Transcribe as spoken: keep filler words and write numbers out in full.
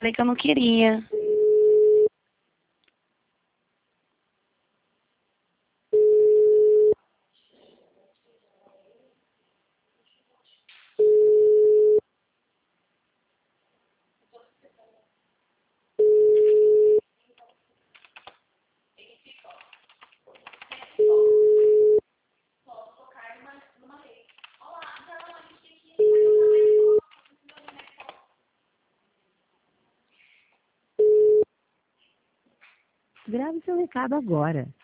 Falei que eu não queria. Grave seu recado agora.